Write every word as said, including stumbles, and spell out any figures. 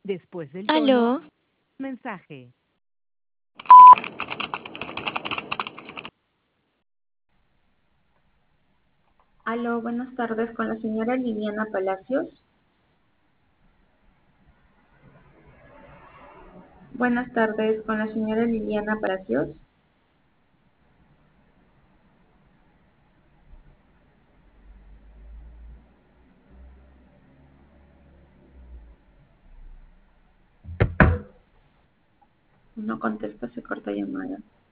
Después del tono, Aló, mensaje. Aló, buenas tardes con la señora Liliana Palacios. Buenas tardes con la señora Liliana Palacios. No contesta, se corta llamada.